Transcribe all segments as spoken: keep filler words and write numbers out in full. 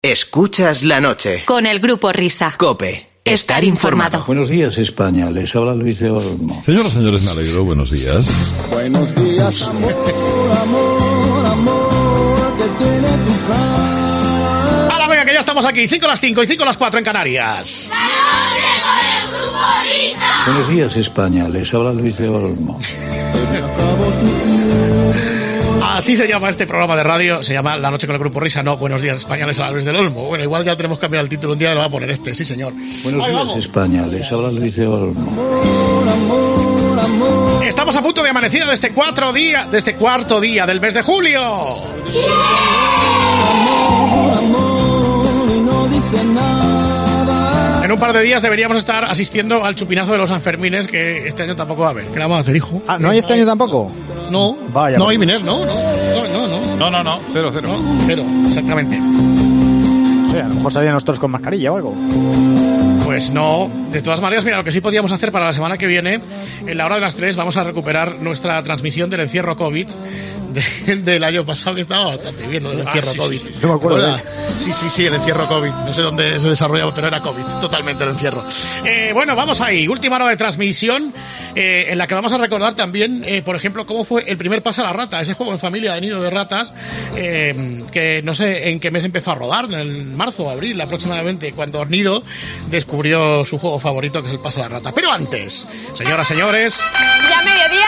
Escuchas la noche. Con el Grupo Risa. COPE. Estar informado. Buenos días, España. Les habla Luis de Olmo. Señoras y señores, me alegro. Buenos días. Buenos días, amor, amor, amor, que tiene tu cara. Ahora, venga, que ya estamos aquí. cinco a las cinco y cinco a las cuatro en Canarias. ¡La noche con el Grupo Risa! Buenos días, España. Les habla Luis de Olmo. Así se llama este programa de radio, se llama La Noche con el Grupo Risa, no Buenos Días España, les habla Luis del Olmo. Bueno, igual ya tenemos que cambiar el título, un día lo va a poner este, sí señor. Buenos Ahí días, vamos. España. Les habla Luis de Olmo. Estamos a punto de amanecida de este cuatro día, de este cuarto día del mes de julio. En un par de días deberíamos estar asistiendo al chupinazo de los Sanfermines, que este año tampoco va a haber. ¿Qué le vamos a hacer, hijo? Ah, ¿no hay este año tampoco? No, Vaya, no vaya. hay Miner, no, no, no, no, no. No, no, no. Cero, cero. No, cero, exactamente. Sí, a lo mejor salían nosotros con mascarilla o algo. Pues no, de todas maneras, mira, lo que sí podíamos hacer para la semana que viene, en la hora de las tres, vamos a recuperar nuestra transmisión del encierro COVID de, del año pasado, que estaba bastante bien, lo del encierro Ah, sí, COVID. sí, sí. No me acuerdo Hola. de Sí, sí, sí, el encierro COVID. No sé dónde se desarrollaba, pero era COVID, totalmente el encierro. Eh, bueno, vamos ahí, última hora de transmisión, eh, en la que vamos a recordar también, eh, por ejemplo, cómo fue el primer Pasa la Rata, ese juego en familia de Nido de Ratas, eh, que no sé en qué mes empezó a rodar, en marzo o abril aproximadamente, cuando Nido descubrió su juego favorito, que es el Pasa la Rata. Pero antes, señoras, señores... ¿Ya mediodía?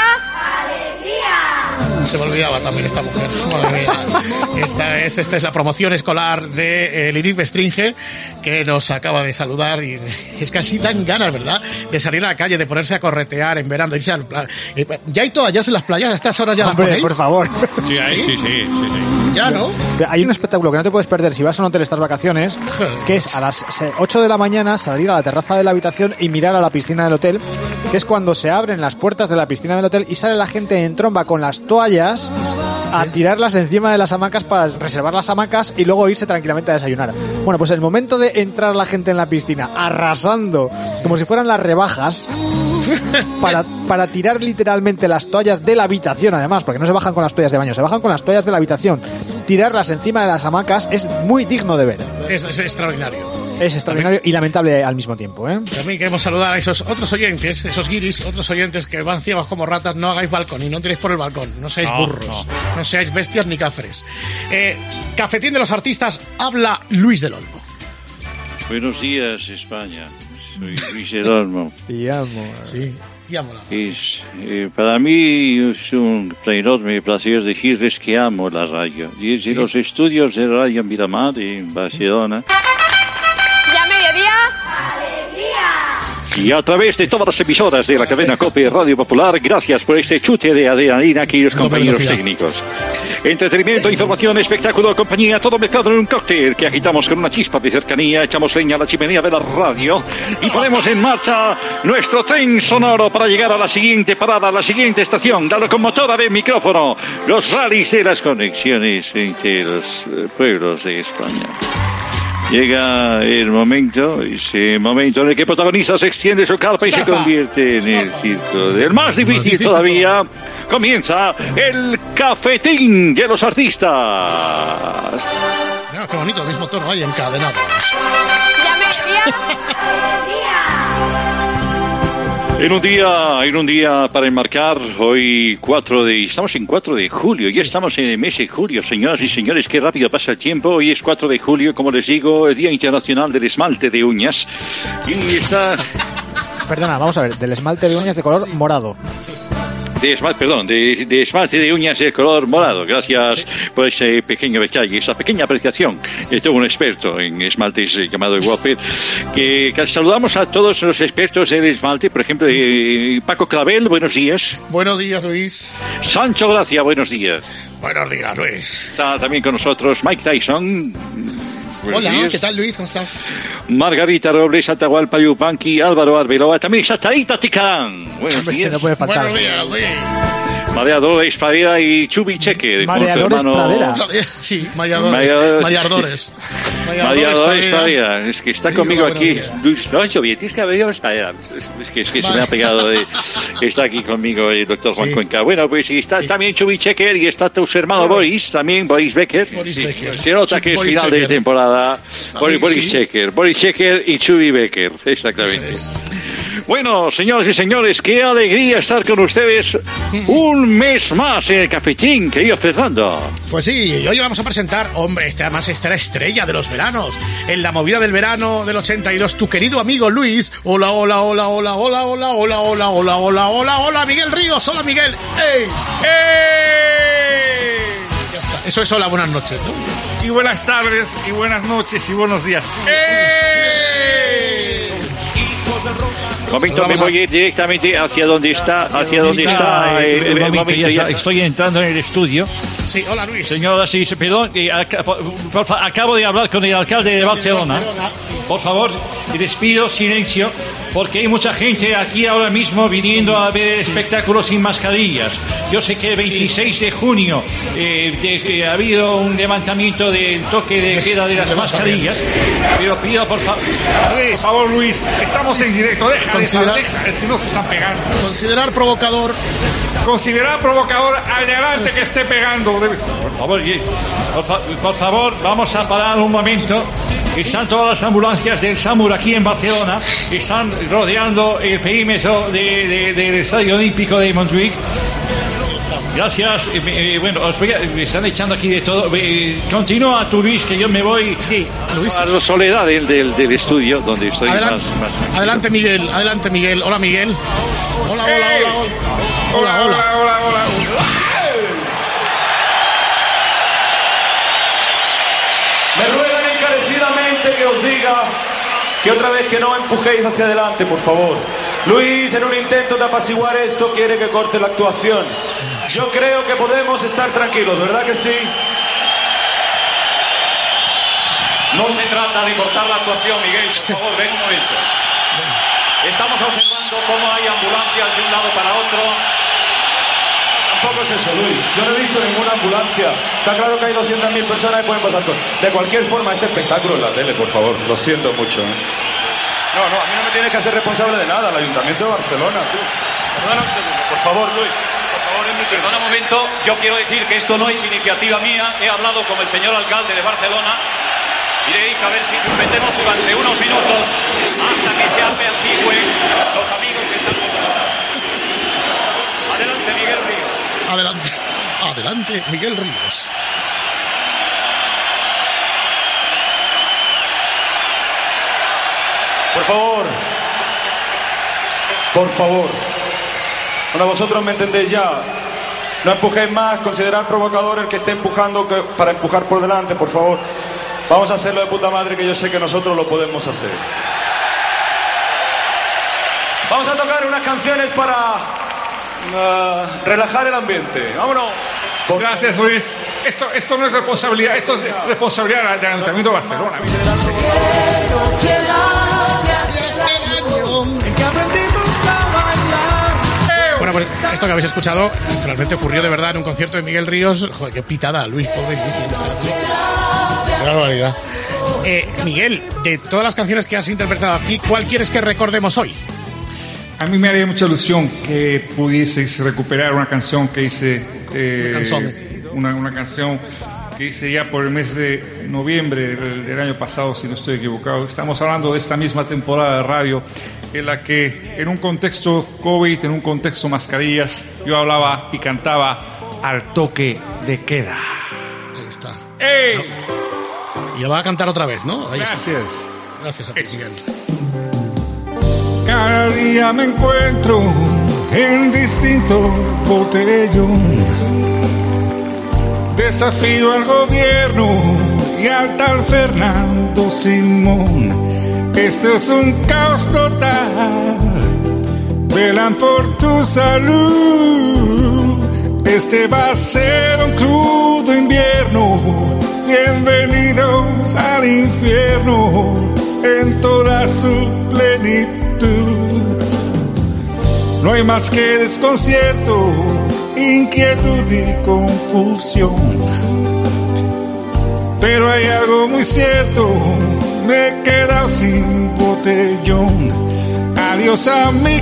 Se me olvidaba también esta mujer. Madre mía. Esta es, esta es la promoción escolar de eh, Liric Bestringe, que nos acaba de saludar. Y es que así dan ganas, ¿verdad? De salir a la calle, de ponerse a corretear en verano. Irse al pla- eh, ¿Ya hay toallas en las playas? ¿A estas horas ya Hombre, las ponéis? por favor. Sí, ahí, sí, sí, sí, sí. Ya, ¿no? Hay un espectáculo que no te puedes perder si vas a un hotel estas vacaciones, que es a las ocho de la mañana salir a la terraza de la habitación y mirar a la piscina del hotel, que es cuando se abren las puertas de la piscina del hotel y sale la gente en tromba con las toallas a tirarlas encima de las hamacas para reservar las hamacas y luego irse tranquilamente a desayunar. Bueno, pues el momento de entrar la gente en la piscina arrasando, como si fueran las rebajas, para, para tirar literalmente las toallas de la habitación, además, porque no se bajan con las toallas de baño, se bajan con las toallas de la habitación, tirarlas encima de las hamacas es muy digno de ver. Es, es extraordinario. Es extraordinario y lamentable al mismo tiempo, ¿eh? También queremos saludar a esos otros oyentes, esos guiris, otros oyentes que van ciegos como ratas. No hagáis balcón y no tiréis por el balcón. No seáis No, burros, no. no. seáis bestias ni cafres. Eh, Cafetín de los Artistas, habla Luis del Olmo. Buenos días, España. Soy Luis del Olmo. Y amo. Sí, ya mola. Es, eh, para mí es un enorme placer decirles que amo la radio. Desde Sí. los estudios de Radio Miramar en Barcelona ¿Ya mediodía? y a través de todas las emisoras de la cadena COPE Radio Popular, gracias por este chute de adrenalina, queridos Doble compañeros velocidad. técnicos. Entretenimiento, información, espectáculo, compañía, todo mezclado en un cóctel que agitamos con una chispa de cercanía, echamos leña a la chimenea de la radio y ponemos en marcha nuestro tren sonoro para llegar a la siguiente parada, a la siguiente estación, la locomotora de micrófono, los rallies de las conexiones entre los eh, pueblos de España. Llega el momento, ese momento en el que el protagonista se extiende su carpa y se Escapa. convierte en el Escapa. circo. El más difícil, difícil todavía, comienza el cafetín de los artistas. Ah, qué bonito, mismo tono ahí, encadenados. ¿Ya mediodía? En un día, en un día para enmarcar, hoy cuatro de, estamos en cuatro de julio, ya estamos en el mes de julio, señoras y señores, qué rápido pasa el tiempo. Hoy es cuatro de julio, como les digo, el Día Internacional del Esmalte de Uñas. Y está... Perdona, vamos a ver, del esmalte de uñas de color morado. De esmalte, perdón, de, de esmalte de uñas de color morado. Gracias sí. por ese pequeño detalle, esa pequeña apreciación. Eh, tengo un experto en esmaltes eh, llamado Walper, que, que saludamos a todos los expertos del esmalte. Por ejemplo, eh, Paco Clavel, buenos días. Buenos días, Luis. Sancho Gracia, buenos días. Buenos días, Luis. Está también con nosotros Mike Tyson. Buenos Hola, días. ¿qué tal, Luis? ¿Cómo estás? Margarita Robles, Atahualpa Yupanqui, Álvaro Arbeloa, también está Taita Ticán. Buenos días. No puede faltar. Buenos días, Luis. María Dolores Pradera y Chubi Cheque. María Dolores Pradera. Sí, María Dolores. María Dolores. María Dolores Pradera. Es que está Sí, conmigo una aquí. buena Luis, no, Chubi, tienes que haber ido a Pradera. Es que, es que se me ha pegado. De, está aquí conmigo el doctor Juan Sí. Cuenca. Bueno, pues y está Sí. también Chubi Cheque y está tu hermano Boris, también Boris Becker. Boris Sí, Becker. se nota que es Boris final de Checker. temporada. Boris, También, Boris sí. Checker. Boris Checker y Chubi Becker. Exactamente. Bueno, señoras y señores, qué alegría estar con ustedes un mes más en el cafetín, querido Fernando. Pues sí, y hoy vamos a presentar, hombre, este además esta era estrella de los veranos. En la movida del verano del ochenta y dos, tu querido amigo Luis. Hola, hola, hola, hola, hola, hola, hola, hola, hola, hola, hola, hola, Miguel Ríos. Hola, Miguel. ¡Ey! ¡Eh! Ya está. Eso es hola, buenas noches, ¿no? Y buenas tardes, y buenas noches, y buenos días. Un momento, Vamos me a- voy a ir directamente hacia donde está, hacia donde está. Ah, eh, un eh, un momento, momento, ya ya- sa- estoy entrando en el estudio. Sí, hola, Luis. Señora, sí, se- perdón, eh, aca- por- por fa- acabo de hablar con el alcalde de Barcelona. sí. Por favor, les pido silencio, porque hay mucha gente aquí ahora mismo viniendo a ver espectáculos sin mascarillas. Yo sé que el veintiséis de junio eh, de- eh, ha habido un levantamiento del toque de queda de las Levantamiento. mascarillas, pero pido por, fa- por Luis, favor, Luis, estamos en directo, deja, deja, Considera- deja, si no se están pegando. considerar provocador. Considerar provocador al de adelante que esté pegando. Por favor, ye- por, fa- por favor, vamos a parar un momento. Están todas las ambulancias del SAMUR aquí en Barcelona. Están rodeando el perímetro de- de- del Estadio Olímpico de Montjuic. Gracias. Eh, eh, bueno, os voy a- me están echando aquí de todo. Eh, continúa tú, Luis, que yo me voy. Sí, Luis. a la soledad del, del, del estudio donde estoy Adelante, más, más- adelante, Miguel. Adelante, Miguel. Hola, Miguel. Hola, hola, hola, hola. Hola, hola. hola, hola. Me ruegan encarecidamente que os diga que otra vez que no empujéis hacia adelante, por favor. Luis, en un intento de apaciguar esto, quiere que corte la actuación. Yo creo que podemos estar tranquilos, ¿verdad que sí? No se trata de cortar la actuación, Miguel, por favor, ven un momento. Estamos observando cómo hay ambulancias de un lado para otro. Tampoco es eso, Luis. Yo no he visto ninguna ambulancia. Está claro que hay doscientas mil personas que pueden pasar con... De cualquier forma, este espectáculo en la tele, por favor. Lo siento mucho. ¿eh? No, no, a mí no me tienes que hacer responsable de nada. El Ayuntamiento de Barcelona, tú. Perdona un segundo, por favor, Luis. Por favor, Enrique. Perdona un momento, yo quiero decir que esto no es iniciativa mía. He hablado con el señor alcalde de Barcelona y le he dicho a ver si suspendemos durante unos minutos hasta que se apacigüen los amigos que están con nosotros. Adelante, Miguel Ríos. Adelante. Adelante, Miguel Ríos. Por favor. Por favor. Bueno, vosotros me entendéis ya. No empujéis más. Considerad provocador el que esté empujando que- para empujar por delante, por favor. Vamos a hacerlo de puta madre, que yo sé que nosotros lo podemos hacer. Vamos a tocar unas canciones para uh, relajar el ambiente. Vámonos. Por- Gracias, Luis. Esto, esto no es responsabilidad, esto es responsabilidad del Ayuntamiento de Barcelona. Bueno, pues esto que habéis escuchado realmente ocurrió de verdad en un concierto de Miguel Ríos. Joder, qué pitada, Luis, pobre Luis, siempre está así. Qué barbaridad. Eh, Miguel, de todas las canciones que has interpretado aquí, ¿cuál quieres que recordemos hoy? A mí me haría mucha ilusión que pudieseis recuperar una canción que hice. eh, Una canción. Una, una canción que hice ya por el mes de noviembre del, del año pasado, si no estoy equivocado. Estamos hablando de esta misma temporada de radio, en la que, en un contexto COVID, en un contexto mascarillas, yo hablaba y cantaba al toque de queda. Ahí está. ¡Ey! Y ya va a cantar otra vez, ¿no? Ahí está. Gracias. Gracias a ti, Miguel. Cada día me encuentro en distinto botellón. Desafío al gobierno y al tal Fernando Simón. Este es un caos total. Velan por tu salud. Este va a ser un crudo invierno. Bienvenidos al infierno en toda su plenitud. No hay más que desconcierto inquietud y confusión. Pero hay algo muy cierto, me he quedado sin botellón. Adiós a mi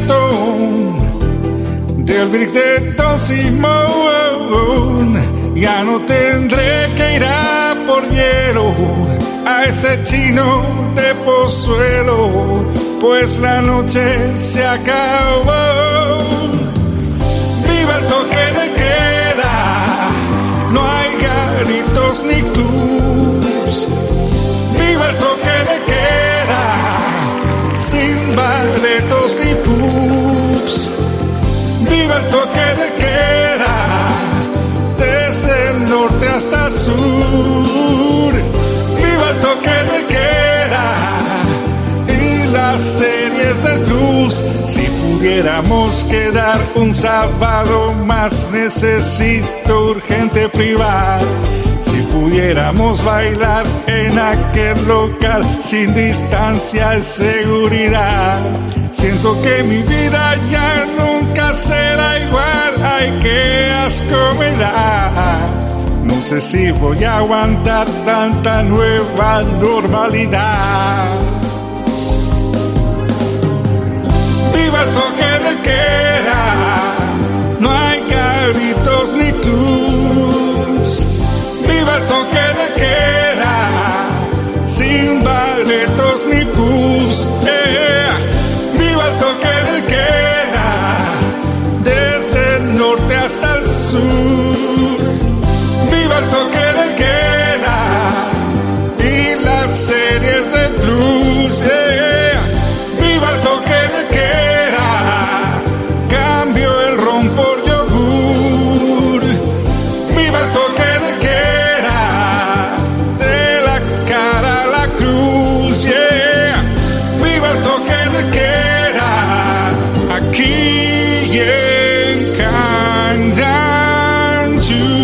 cartón del brick de Don Simón. Ya no tendré que ir a por hielo a ese chino de Pozuelo, pues la noche se acabó. Viva el toque de queda, no hay garitos ni clubs. Viva el toque de queda, sin baretos ni pubs. Viva el toque de queda, desde el norte hasta el sur. Viva el toque de queda y las series del Cruz. Si pudiéramos quedar un sábado más, necesito urgente privar. Si pudiéramos bailar en aquel local sin distancia y seguridad. Siento que mi vida ya nunca será igual. Ay, qué asco me da. No sé si voy a aguantar tanta nueva normalidad. Viva el toque de queda, no hay garitos ni clubs. Viva el toque de queda, sin baretos ni pubs. Eh, viva el toque de queda, desde el norte hasta el sur. Viva el toque de queda y las series de blues. Yeah. Viva el toque de queda, cambio el ron por yogur. Viva el toque de queda, de la cara a la cruz. Yeah. Viva el toque de queda, aquí en Candanchu.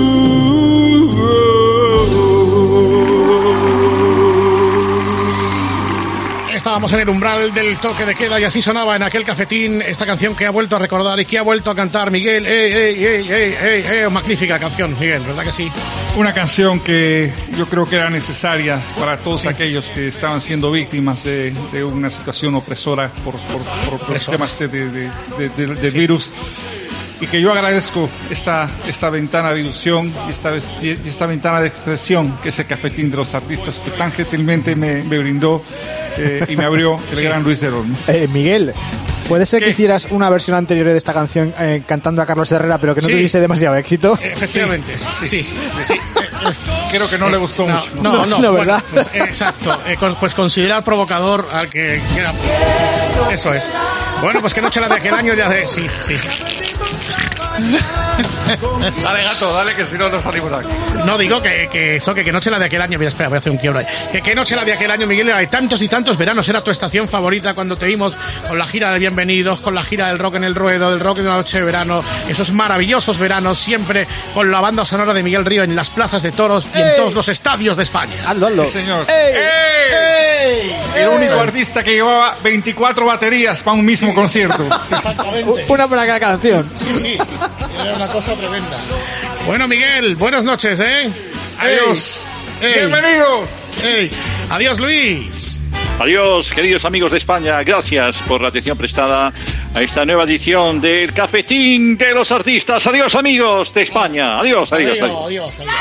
Estábamos en el umbral del toque de queda y así sonaba en aquel cafetín esta canción que ha vuelto a recordar y que ha vuelto a cantar Miguel. ¡Ey, ey, ey, ey, ey, ey! Magnífica canción, Miguel, ¿verdad que sí? Una canción que yo creo que era necesaria para todos sí. aquellos que estaban siendo víctimas de, de una situación opresora por, por, por, por los temas de, de, de, de, de, del sí. virus. Y que yo agradezco esta, esta ventana de ilusión y esta, esta ventana de expresión que es el cafetín de los artistas que tan gentilmente me, me brindó eh, y me abrió el sí. gran Luis del Olmo. Eh, Miguel, ¿puede ser ¿Qué? que hicieras una versión anterior de esta canción eh, cantando a Carlos Herrera, pero que no sí. tuviese demasiado éxito? Efectivamente, sí. sí. sí. sí. Creo que no eh, le gustó no, mucho. No, no, no, no bueno, ¿verdad? Pues, eh, exacto. Eh, pues considerar provocador al que quiera. Eso es. Bueno, pues que noche la de aquel año ya de... Sí, sí. Dale, gato, dale, que si no nos salimos de aquí. No, digo que, que eso, que, que noche la de aquel año. Mira, espera, voy a hacer un quiebro ahí. Que que noche la de aquel año, Miguel, hay tantos y tantos veranos. Era tu estación favorita cuando te vimos con la gira de Bienvenidos, con la gira del Rock en el Ruedo, del Rock en la Noche de Verano. Esos maravillosos veranos, siempre con la banda sonora de Miguel Río en las plazas de toros y ¡ey! En todos los estadios de España. Hazlo, hazlo. Sí, señor. ¡Ey! ¡Ey! ¡Ey! El único artista que llevaba veinticuatro baterías para un mismo concierto. Exactamente. Una para cada canción. Sí, sí. Era una cosa tremenda. Bueno, Miguel, buenas noches, ¿eh? Adiós. Ey. Bienvenidos. Ey. Adiós, Luis. Adiós, queridos amigos de España. Gracias por la atención prestada a esta nueva edición del Cafetín de los Artistas. Adiós, amigos de España. Adiós, adiós, adiós. Adiós, adiós. adiós.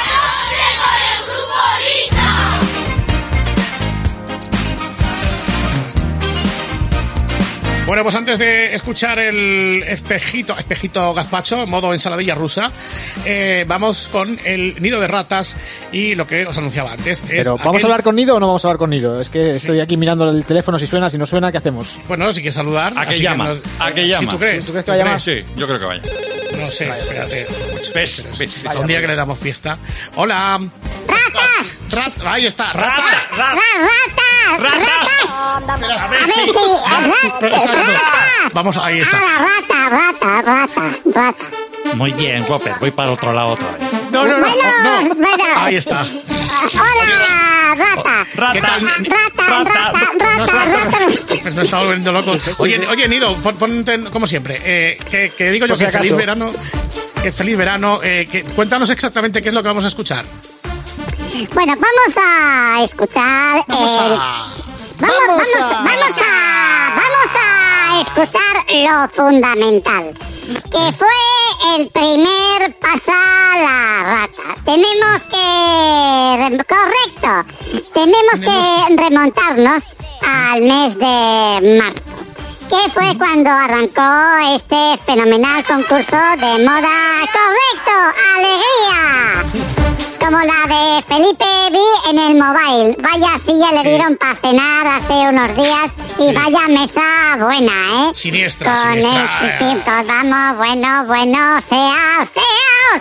Bueno, pues antes de escuchar el espejito, espejito gazpacho, modo ensaladilla rusa, eh, vamos con el nido de ratas y lo que os anunciaba antes. Es Pero, ¿vamos aquel... a hablar con Nido o no vamos a hablar con Nido? Es que estoy sí. aquí mirando el teléfono, si suena, si no suena, ¿qué hacemos? Bueno, si quieres saludar... ¿A qué llama? Nos... ¿A qué llama? Si tú crees. ¿Tú crees que va a llamar? Sí, yo creo que vaya. No sé, vaya, espérate. ¿Ves? ¿Ves? Un día que le damos fiesta. ¡Hola! ¡Rata! ¡Rata! Ahí está, rata. ¡Rata! ¡Rata! ¡Ratas! A ver, sí. Exacto. Vamos, ahí está. Rata, rata, rata, rata. Muy bien, Whopper, voy para el otro lado otra vez. No, no, no. Bueno, no. bueno. Ahí está. Hola, rata. Rata. ¿Qué tal? Rata, rata, rata, rata. Pues me está volviendo loco. Oye, oye, Nido, pon- ponte como siempre. Eh, que, que digo yo Por si que feliz acaso. verano. Que feliz verano. Eh, que, cuéntanos exactamente qué es lo que vamos a escuchar. Bueno, vamos a escuchar. Vamos el- a. Vamos, vamos, a- vamos a, vamos a escuchar lo fundamental, que fue el primer pasar la rata. Tenemos que, correcto, tenemos que remontarnos al mes de marzo, que fue cuando arrancó este fenomenal concurso de moda. Correcto, alegría. Como la de Felipe Vi en el Mobile. Vaya silla le Sí. dieron para cenar hace unos días y Sí. vaya mesa buena, ¿eh? Siniestra, Con siniestra. el- sí, sí, todos vamos, bueno, bueno, sea, sea,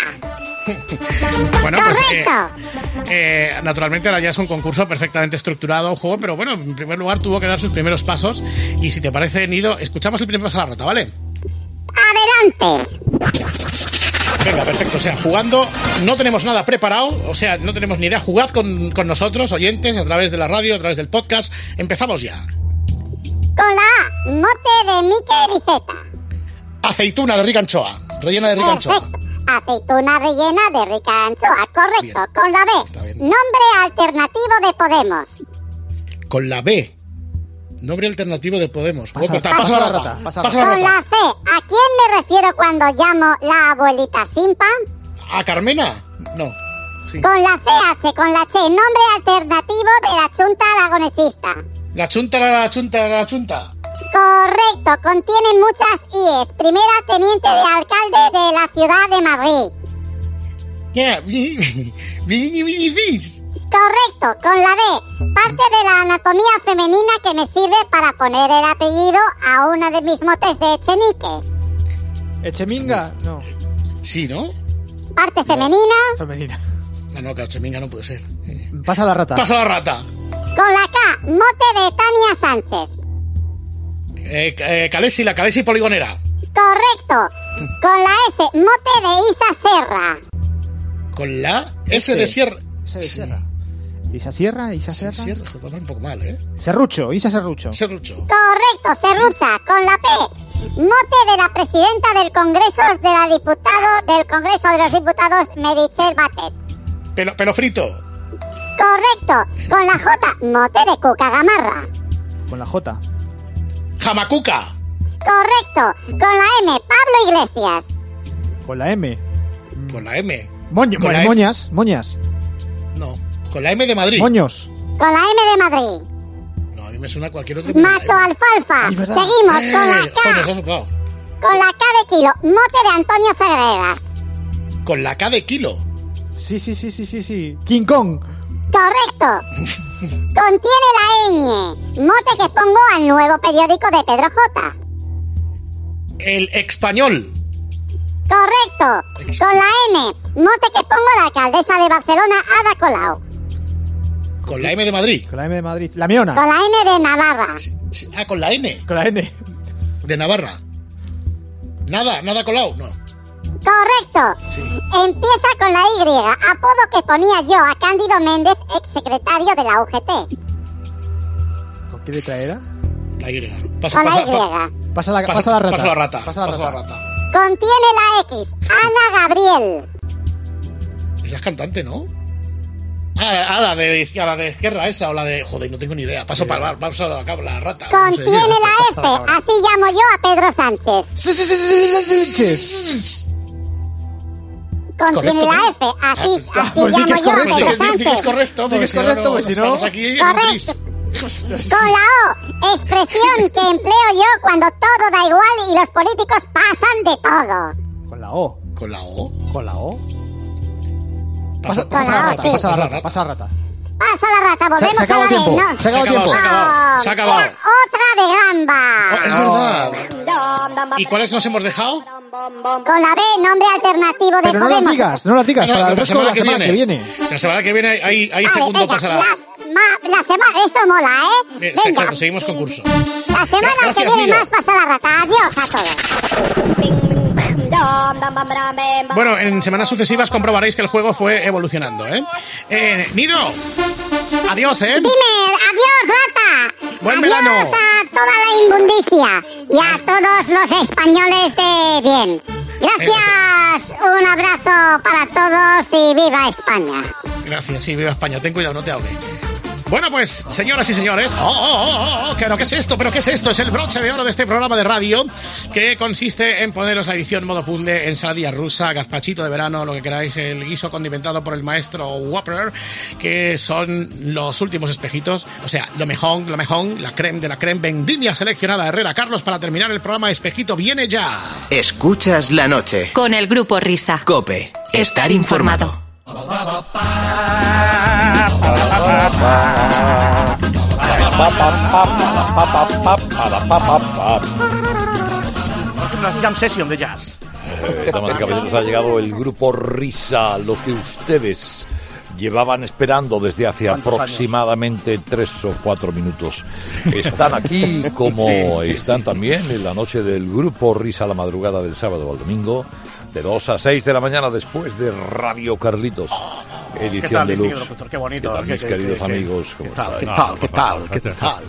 sea. Bueno, pues eh, Correcto. eh, naturalmente ahora ya es un concurso perfectamente estructurado, un juego, pero bueno, en primer lugar tuvo que dar sus primeros pasos. Y si te parece, Nido, escuchamos el primer paso a la rata, ¿vale? Adelante. Venga, perfecto. O sea, jugando, no tenemos nada preparado, o sea, no tenemos ni idea. Jugad con, con nosotros, oyentes, a través de la radio, a través del podcast. Empezamos ya. Con la A, mote de Mikel Iceta. Aceituna de rica anchoa, rellena de rica anchoa. Perfecto. Aceituna rellena de rica anchoa. Correcto. Bien. Con la Está B, bien. nombre alternativo de Podemos. Con la B. Nombre alternativo de Podemos. Pasa- Oh, pero ta- pasa pasa la la rata, rata. pasa la Pasa la Con rata. la C, ¿a quién me refiero cuando llamo la abuelita Simpa? ¿A Carmena? No. Sí. Con la C H, con la Che, nombre alternativo de la chunta aragonesista. La chunta, la, la chunta, la chunta. Correcto, contiene muchas IES. Primera teniente de alcalde de la ciudad de Madrid. Yeah. vi- vi- vi- vi- Correcto, con la D, parte de la anatomía femenina que me sirve para poner el apellido a uno de mis motes de Echenique. ¿Echeminga? No, Sí, ¿no? Parte femenina, femenina. Ah, no, Cacheminga no puede ser. Pasa la rata. Pasa la rata. con la K, mote de Tania Sánchez. Eh, eh, Calesi, la Calesi poligonera. Correcto, con la S, mote de Isa Serra. Con la S, S. de Sierra. Ese de Sierra. ¿Isa Sierra? ¿Isa Sierra? Sierra, joder, un poco mal, ¿eh? Serrucho, Isa Serrucho. Serrucho. Correcto, Serrucha, con la P, mote de la presidenta del Congreso de la Diputado del Congreso de los Diputados, Meritxell Batet. Pelo, pelo frito. Correcto, con la J, mote de Cuca Gamarra. Con la J. Jamacuca. Correcto, con la M, Pablo Iglesias. Con la M. Con la M. Moño, Con la bueno, M. moñas, moñas. No. Con la M de Madrid. Moños. Con la M de Madrid. No, a mí me suena cualquier otro. Macho Alfalfa. Ay, ¿verdad? Seguimos con la Eh, joder, K. eso es claro. Con la K de kilo, mote de Antonio Ferreras. Con la K de kilo. Sí, sí, sí, sí, sí, sí. King Kong. Correcto. Contiene la ñ, mote que pongo al nuevo periódico de Pedro J. El español. Correcto. Con la N, mote que pongo a la alcaldesa de Barcelona, Ada Colau. Con la M de Madrid. Con la M de Madrid. La Miona. Con la N de Navarra. Sí, ah, con la N. Con la N. De Navarra. Nada, nada colado, no. Correcto. Empieza con la Y, apodo que ponía yo a Cándido Méndez, exsecretario de la U G T. ¿Con qué letra era? La Y. Pasa, Con la pasa, Y. pa- Pasa la, pasa- pasa la rata. pasa la rata. Pasa la Pasa rata. la rata. Contiene la X, Ana Gabriel. Esa es cantante, ¿no? Ah, la, ah, la de a la de izquierda esa o la de... Joder, no tengo ni idea. Paso para vamos a la, la rata. no sé. Contiene la F, así llamo yo a Pedro Sánchez. Sí, sí, sí, sí, sí, sí. Contiene correcto, la ¿no? F, así, Ah, así pues di llamo que es yo a correcto. Pedro Di que- di que es Sánchez. correcto, Di que porque es si no, correcto, no, pues si no- estamos aquí en un Correcto. tris. Con la O, expresión que empleo yo cuando todo da igual y los políticos pasan de todo. Con la O. Con la O. Con la O. Pasa, Pasa, Con pasa la la O, rata, sí. pasa la rata, pasa la rata. Pasa la rata, volvemos Se- se acabó a la el tiempo, vez, ¿no? se acabó el Se ha tiempo. acabado, se ha acabado, se ha acabado. Era otra de gamba. Oh, es verdad. ¿Y cuáles nos hemos dejado? Con la B, nombre alternativo de Pero no las Podemos. digas, no las digas, No, para el la resto de la semana que viene. O sea, la semana que viene hay, hay Vale, segundo venga, pasará. La, ma- la semana, esto mola, ¿eh? Eh, Venga, exacto, seguimos concurso. la semana Gracias, que viene Nido. más pasa la rata. Adiós a todos. Bueno, en semanas sucesivas comprobaréis que el juego fue evolucionando, ¿eh? eh Nido, Adiós, ¿eh? Primer, adiós, rata. Buen adiós verano. a toda la inmundicia y a todos los españoles de bien. Gracias, un abrazo para todos y viva España. Gracias, sí, viva España. Ten cuidado, no te ahogues. Bueno, pues, señoras y señores, oh, oh, oh, oh, ¿pero qué es esto? ¿Pero qué es esto? Es el broche de oro de este programa de radio, que consiste en poneros la edición modo puzzle, ensaladilla rusa, gazpachito de verano, lo que queráis, el guiso condimentado por el maestro Whopper, que son los últimos espejitos, o sea, lo mejor, lo mejor, la creme de la creme, vendimia seleccionada Herrera Carlos para terminar el programa. Espejito viene ya. Escuchas la noche. Con el Grupo Risa. COPE. Estar informado. Una jam session de jazz. Eh, damas y caballeros, ha llegado el Grupo Risa, lo que ustedes llevaban esperando desde hace aproximadamente años? tres o cuatro minutos. Están aquí como sí, sí, están sí, también sí. en la noche del Grupo Risa, la madrugada del sábado al domingo, de dos a seis de la mañana, después de Radio Carlitos, oh, edición ¿qué tal, de Lux. Doctor? Qué bonito. ¿Qué tal, mis qué, queridos qué, amigos? ¿Cómo ¿Qué tal? ¿Qué tal? ¿Qué tal? ¿Qué tal?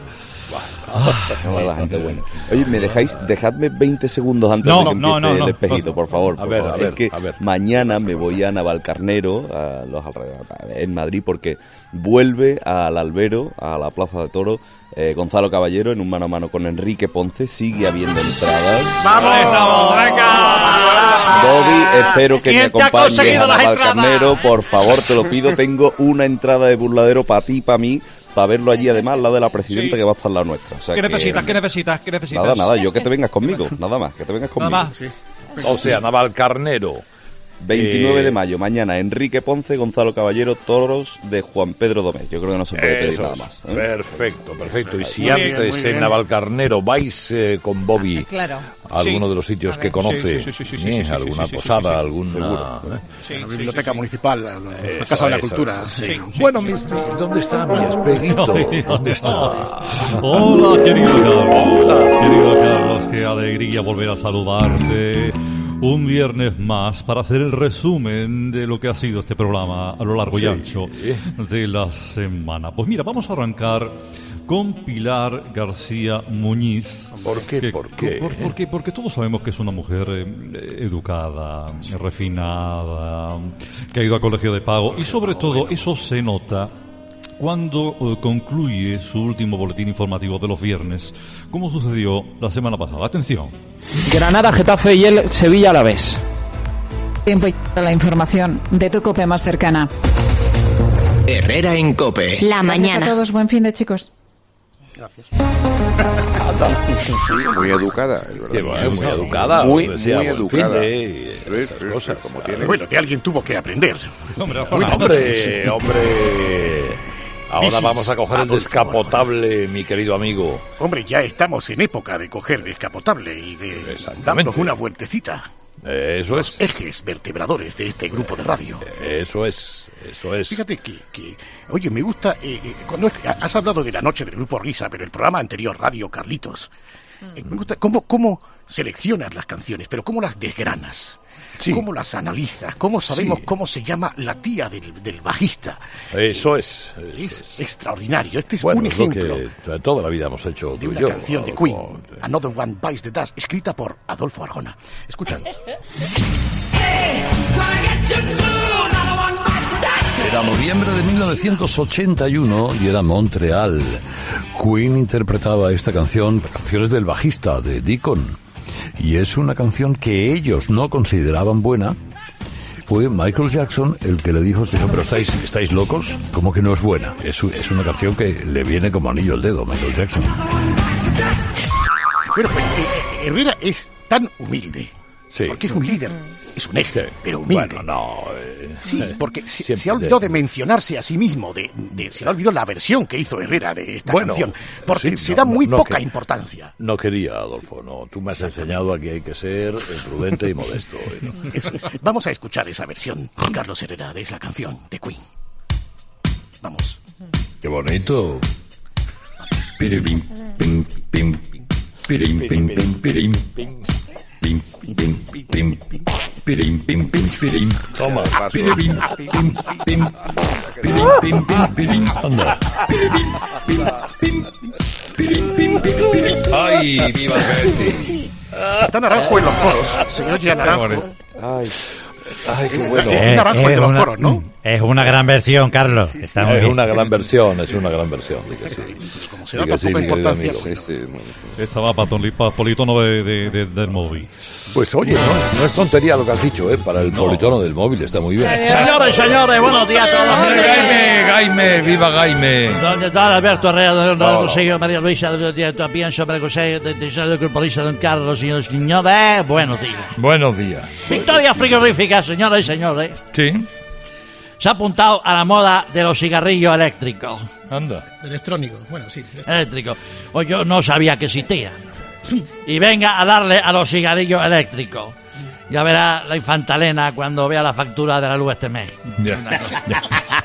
Bueno, la gente buena. Oye, ¿me dejáis? Dejadme veinte segundos antes no, de que empiece no, no, no, el espejito, no, por favor. Por a ver, favor. A ver, es que a ver. Mañana me voy a Navalcarnero, a los alrededores, en Madrid, porque vuelve al albero, a la Plaza de Toros, eh, Gonzalo Caballero, en un mano a mano con Enrique Ponce. Sigue habiendo entradas. ¡Vamos! ¡Venga! Bobby, espero que me acompañes a Navalcarnero, por favor, te lo pido. Tengo una entrada de burladero para ti y para mí, para verlo allí, además, al lado de la presidenta, sí. que va a estar la nuestra. O sea, ¿Qué que, necesitas? ¿Qué necesitas? ¿Qué necesitas? Nada, nada, yo que te vengas conmigo, nada más, que te vengas conmigo. Nada más, sí. O sea, Navalcarnero. veintinueve eh... de mayo, mañana, Enrique Ponce, Gonzalo Caballero, toros de Juan Pedro Domé. Yo creo que no se puede pedir nada más. ¿eh? Perfecto, perfecto. Y si muy antes bien, bien. en Navalcarnero vais eh, con Bobby claro. a alguno sí. de los sitios que conoce, sí, sí, sí, sí, ¿eh? sí, sí, alguna sí, sí, posada, sí, sí, alguna... seguro. ¿eh? Sí, la biblioteca sí, sí, municipal, la, la eso, Casa de la eso, Cultura. Sí. Sí. Bueno, mis, ¿dónde está mi espejito? ¿Dónde está? Hola, querido Carlos. Hola. Querido Carlos, qué alegría volver a saludarte. Un viernes más para hacer el resumen de lo que ha sido este programa a lo largo sí. y ancho de la semana. Pues mira, vamos a arrancar con Pilar García Muñiz. ¿Por qué? Que, ¿Por qué? Por, porque, porque todos sabemos que es una mujer eh, educada, refinada, que ha ido a colegio de pago y sobre todo eso se nota cuando uh, concluye su último boletín informativo de los viernes, como sucedió la semana pasada. Atención. Granada, Getafe y el Sevilla a la vez. Tiempo y la información de tu COPE más cercana. Herrera en COPE. La mañana. Gracias a todos, buen fin de chicos. Gracias. Sí, muy educada. Qué bueno, muy educada. Muy, decía, muy educada. De, sí, sí, cosas, como tiene. Bueno, de alguien tuvo que aprender. Hombre, hombre, hombre. Ahora vamos a coger el descapotable, mi querido amigo. Hombre, ya estamos en época de coger descapotable y de darnos una vueltecita. Eso es. Los ejes vertebradores de este grupo de radio. Eso es, eso es. Fíjate que, que oye, me gusta, eh, eh, cuando has hablado de la noche del Grupo Risa, pero el programa anterior, Radio Carlitos, eh, me gusta cómo, cómo seleccionas las canciones, pero cómo las desgranas. Sí. ¿Cómo las analizas? ¿Cómo sabemos sí. cómo se llama la tía del, del bajista? Eso es. Eso es, es extraordinario. Este es bueno, un ejemplo es lo que toda la vida hemos hecho de una yo, canción de Queen, o, Another One Bites the Dust, escrita por Adolfo Arjona. Escucha. Era noviembre de mil novecientos ochenta y uno y era Montreal. Queen interpretaba esta canción, canciones del bajista, de Deacon. Y es una canción que ellos no consideraban buena. Fue Michael Jackson el que le dijo, pero estáis, estáis locos, ¿cómo que no es buena? Es, es una canción que le viene como anillo al dedo, Michael Jackson. Bueno, eh, Herrera es tan humilde. Sí. Porque es un líder, es un eje, sí. pero humilde. Bueno, no. Eh, sí, porque se, se ha olvidado de mencionarse a sí mismo, de, de, se le ha olvidado la versión que hizo Herrera de esta bueno, canción, porque sí, se no, da muy no, poca que, importancia. No quería, Adolfo, no. Tú me has enseñado a que hay que ser prudente y modesto. ¿no? Eso es. Vamos a escuchar esa versión de Carlos Herrera de esa canción de Queen. Vamos. Qué bonito. Pirim, pim, pim, pirim, pim, pim, pirim. Pim, pim, pim. Pirim, pim, pim, pirim. Toma. Pirim, pim, pim, pim. Pirim, pim, pim, pirim. Anda. Pirim, pim, pim. Pirim, pim, pim, pirim. ¡Ay, viva el Betis! Está Naranjo en los coros, señor Gian Naranjo. Ay. Ay, qué bueno. Eh, Naranjo de los coros, ¿no? Es una gran versión, Carlos. Está muy es bien. una gran versión, es una gran versión. Sí. Como se da tan poca importancia. Esta va para el politono de, de, de, del móvil. Pues oye, no, no es tontería lo que has dicho, ¿eh? Para el no. politono del móvil, está muy bien. Señores y señores, buenos días a todos. Gaime, Gaime, viva Gaime. ¿Dónde está Alberto Herrera, don Consejo, María Luisa, bien sobre el Consejo del Corporista, don Carlos, señores y señores? Buenos días. Buenos días. Victoria frigorífica, señoras y señores. Sí. Se ha apuntado a la moda de los cigarrillos eléctricos. Anda. Electrónicos, bueno, sí. Eléctricos. Pues yo no sabía que existían. Y venga a darle a los cigarrillos eléctricos. Ya verá la infanta Elena cuando vea la factura de la luz este mes. Ya, ya.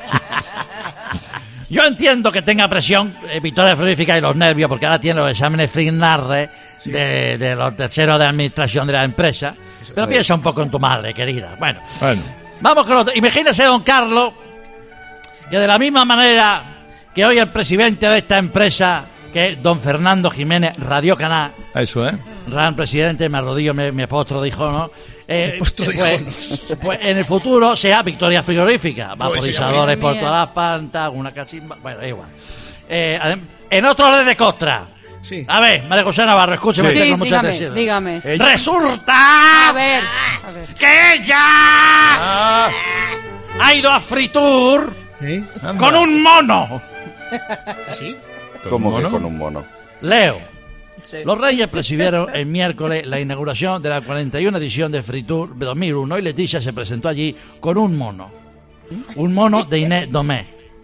Yo entiendo que tenga presión, eh, Victoria frigorífica y los nervios, porque ahora tiene los exámenes FRINARRE sí. de, de los terceros de administración de la empresa. Pero sí. Piensa un poco en tu madre, querida. Bueno. Bueno. Vamos con otro. Imagínese, don Carlos, que de la misma manera que hoy el presidente de esta empresa, que es don Fernando Jiménez Radio Canal. Eso, ¿eh? Gran presidente, me arrodillo, me, me apostro de hijo, ¿no? Eh, apostro de pues, pues en el futuro sea Victoria frigorífica. Vaporizadores por todas las plantas, una cachimba. Bueno, igual. Eh, en otro orden de costra. Sí. A ver, María José Navarro, escúcheme sí, con sí, mucha dígame, atención. Dígame. Resulta a ver, a ver. que ella ah. ha ido a Fritur ¿Eh? con un mono. ¿Así? ¿Cómo que con un mono? Leo. Sí. Los Reyes recibieron el miércoles la inauguración de la cuarenta y una edición de Fritur de dos mil uno y Leticia se presentó allí con un mono. Un mono de Inés Domé.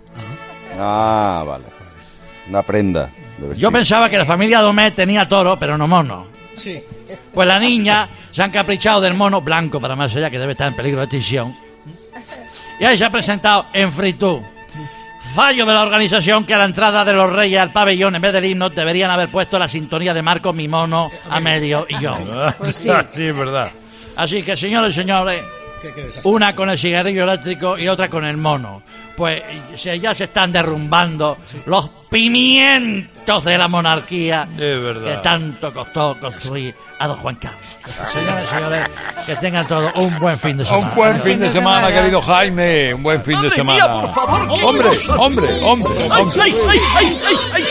Ah, vale. Una prenda. Yo pensaba que la familia Domé tenía toro, pero no mono. Sí. Pues la niña se han caprichado del mono blanco, para más allá, que debe estar en peligro de extinción. Y ahí se ha presentado en Fritur. Fallo de la organización que a la entrada de los Reyes al pabellón, en vez del himno, deberían haber puesto la sintonía de Marco, mi mono, a medio y yo. Pues sí. Sí, es verdad. Así que, señores y señores, ¿Qué, qué desastre? una con el cigarrillo eléctrico y otra con el mono. Pues ya se están derrumbando sí. los pimientos de la monarquía es verdad. que tanto costó construir a don Juan Carlos. Señores y señores, que tengan todos un buen fin de semana. Un buen fin de semana, querido Jaime. Un buen fin de semana. Mía, por favor, hombre, hombre, hombre, hombre. ¡Ay, ay, ay, ay,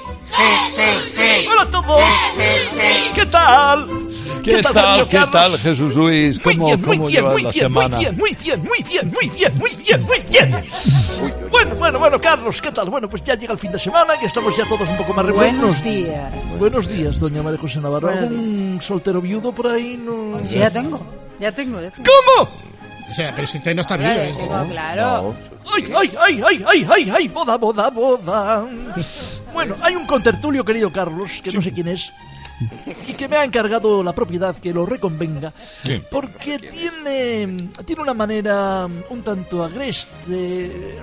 ay! Hola a todos. ¿Qué tal? ¿Qué, ¿Qué tal, tal ¿Qué tal, Jesús Luis? ¿Cómo, muy bien, muy cómo bien, llevas muy la bien, semana? Muy bien, muy bien, muy bien, muy bien, muy bien, muy bien. Bueno, bueno, bueno, Carlos, ¿qué tal? Bueno, pues ya llega el fin de semana, que estamos ya todos un poco más revueltos. Buenos días. Buenos días, doña María José Navarro. Buenos ¿Algún soltero viudo por ahí? No. Sí, ya tengo, ya tengo. Ya tengo. ¿Cómo? O sea, pero si usted no está vivo. Claro, ¿no? no, claro. ¡Ay, ay, ay, ay, ay, ay, ay! ¡Boda, boda, boda! Bueno, hay un contertulio, querido Carlos, que no sé quién es, y que me ha encargado la propiedad que lo reconvenga, ¿Qué? porque tiene, tiene una manera un tanto agreste,